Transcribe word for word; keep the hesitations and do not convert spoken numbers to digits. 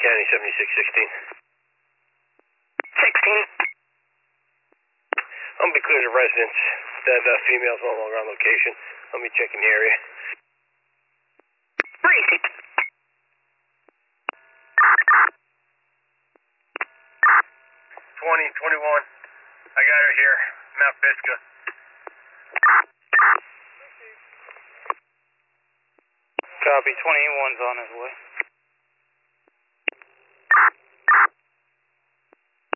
County, seventy-six sixteen. sixteen. I'm gonna be clear to residents that uh, female's no longer on location. Let me check in the area. Received. twenty, twenty-one. I got her here, Mount Pisgah. Copy, twenty-one's on his way.